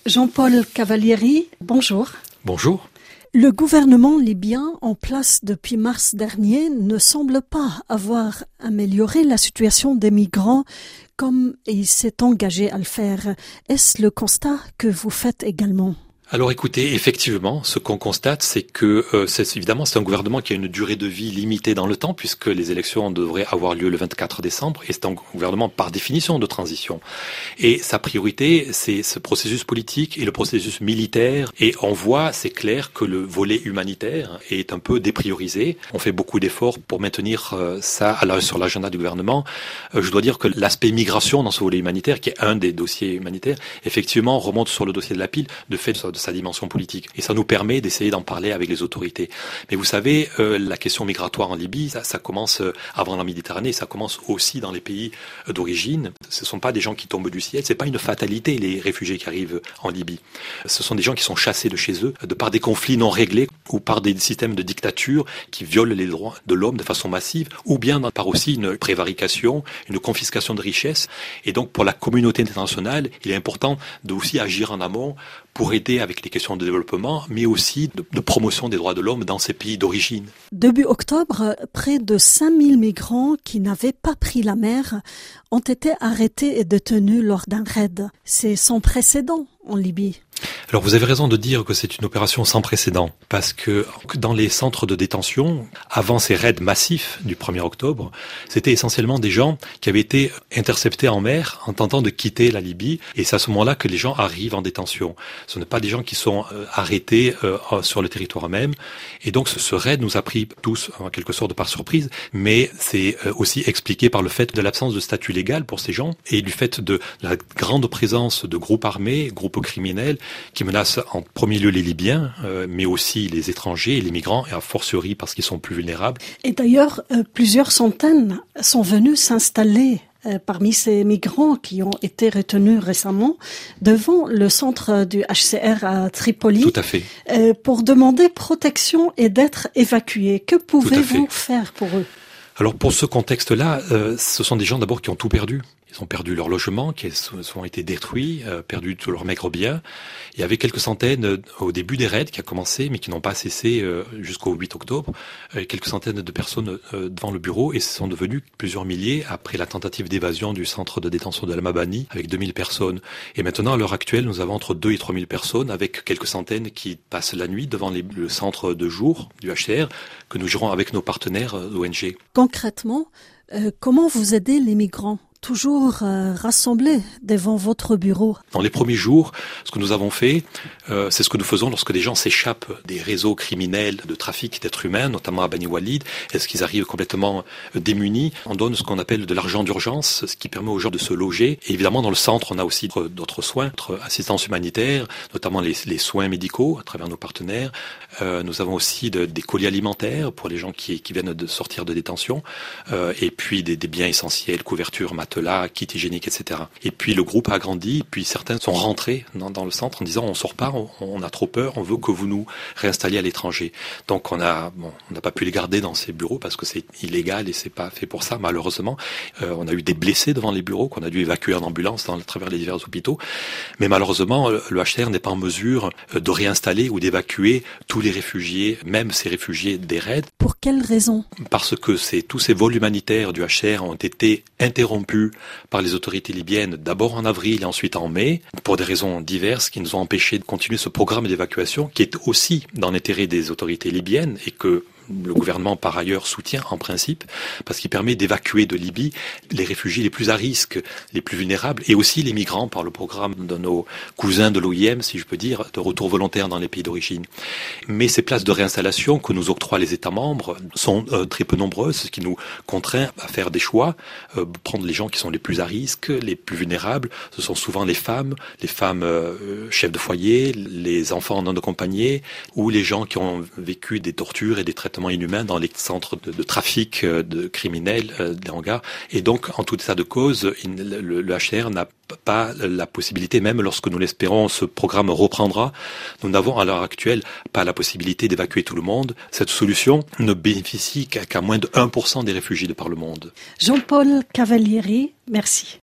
Jean-Paul Cavalieri, bonjour. Bonjour. Le gouvernement libyen en place depuis mars dernier ne semble pas avoir amélioré la situation des migrants comme il s'est engagé à le faire. Est-ce le constat que vous faites également ? Alors écoutez, effectivement, ce qu'on constate, c'est que c'est un gouvernement qui a une durée de vie limitée dans le temps, puisque les élections devraient avoir lieu le 24 décembre, et c'est un gouvernement par définition de transition. Et sa priorité, c'est ce processus politique et le processus militaire, et on voit, c'est clair, que le volet humanitaire est un peu dépriorisé. On fait beaucoup d'efforts pour maintenir ça sur l'agenda du gouvernement. Je dois dire que l'aspect migration dans ce volet humanitaire, qui est un des dossiers humanitaires, effectivement remonte sur le dossier de la pile, de fait de sa dimension politique. Et ça nous permet d'essayer d'en parler avec les autorités. Mais vous savez, la question migratoire en Libye, ça commence avant la Méditerranée, ça commence aussi dans les pays d'origine. Ce ne sont pas des gens qui tombent du ciel, c'est pas une fatalité, les réfugiés qui arrivent en Libye. Ce sont des gens qui sont chassés de chez eux, de par des conflits non réglés, ou par des systèmes de dictature qui violent les droits de l'homme de façon massive, ou bien par aussi une prévarication, une confiscation de richesses. Et donc, pour la communauté internationale, il est important de aussi agir en amont pour aider avec les questions de développement, mais aussi de promotion des droits de l'homme dans ces pays d'origine. Début octobre, près de 5000 migrants qui n'avaient pas pris la mer ont été arrêtés et détenus lors d'un raid. C'est sans précédent en Libye. Alors vous avez raison de dire que c'est une opération sans précédent, parce que dans les centres de détention, avant ces raids massifs du 1er octobre, c'était essentiellement des gens qui avaient été interceptés en mer en tentant de quitter la Libye, et c'est à ce moment-là que les gens arrivent en détention. Ce ne sont pas des gens qui sont arrêtés sur le territoire même, et donc ce raid nous a pris tous en quelque sorte par surprise, mais c'est aussi expliqué par le fait de l'absence de statut légal pour ces gens, et du fait de la grande présence de groupes armés, groupes criminels, qui menacent en premier lieu les Libyens, mais aussi les étrangers et les migrants, et a fortiori parce qu'ils sont plus vulnérables. Et d'ailleurs, plusieurs centaines sont venus s'installer parmi ces migrants qui ont été retenus récemment devant le centre du HCR à Tripoli. Tout à fait. Pour demander protection et d'être évacués. Que pouvez-vous faire pour eux ? Alors pour ce contexte-là, ce sont des gens d'abord qui ont tout perdu. Ils ont perdu leur logement, qui ont été détruits, perdu tous leurs maigres biens. Il y avait quelques centaines au début des raids qui a commencé, mais qui n'ont pas cessé jusqu'au 8 octobre. Quelques centaines de personnes devant le bureau, et ce sont devenus plusieurs milliers après la tentative d'évasion du centre de détention de Al-Mabani avec 2000 personnes. Et maintenant, à l'heure actuelle, nous avons entre 2 et 3000 personnes avec quelques centaines qui passent la nuit devant le centre de jour du HCR que nous gérons avec nos partenaires ONG. Concrètement, comment vous aidez les migrants ? Toujours rassemblés devant votre bureau. Dans les premiers jours, ce que nous avons fait, c'est ce que nous faisons lorsque des gens s'échappent des réseaux criminels de trafic d'êtres humains, notamment à Bani Walid, est-ce qu'ils arrivent complètement démunis. On donne ce qu'on appelle de l'argent d'urgence, ce qui permet aux gens de se loger. Et évidemment, dans le centre, on a aussi d'autres soins, notre assistance humanitaire, notamment les soins médicaux à travers nos partenaires. Nous avons aussi des colis alimentaires pour les gens qui viennent de sortir de détention, et puis des biens essentiels, couvertures, matelas, kits hygiéniques, etc. Et puis le groupe a grandi, puis certains sont rentrés dans le centre en disant on sort pas, on a trop peur, on veut que vous nous réinstalliez à l'étranger. Donc on n'a pas pu les garder dans ces bureaux parce que c'est illégal et c'est pas fait pour ça, malheureusement. On a eu des blessés devant les bureaux qu'on a dû évacuer en ambulance à travers les divers hôpitaux. Mais malheureusement, le HCR n'est pas en mesure de réinstaller ou d'évacuer tous les réfugiés, même ces réfugiés des raids. Pour quelles raisons ? Parce que tous ces vols humanitaires du HCR ont été interrompus par les autorités libyennes, d'abord en avril et ensuite en mai, pour des raisons diverses qui nous ont empêchés de continuer ce programme d'évacuation qui est aussi dans l'intérêt des autorités libyennes et que le gouvernement par ailleurs soutient en principe parce qu'il permet d'évacuer de Libye les réfugiés les plus à risque, les plus vulnérables et aussi les migrants par le programme de nos cousins de l'OIM, si je peux dire, de retour volontaire dans les pays d'origine. Mais ces places de réinstallation que nous octroient les États membres sont très peu nombreuses, ce qui nous contraint à faire des choix, prendre les gens qui sont les plus à risque, les plus vulnérables. Ce sont souvent les femmes chefs de foyer, les enfants non accompagnés ou les gens qui ont vécu des tortures et des traitements inhumains dans les centres de trafic de criminels, des hangars. Et donc, en tout état de cause, le HCR n'a pas la possibilité, même lorsque nous l'espérons, ce programme reprendra. Nous n'avons à l'heure actuelle pas la possibilité d'évacuer tout le monde. Cette solution ne bénéficie qu'à moins de 1% des réfugiés de par le monde. Jean-Paul Cavalieri, merci.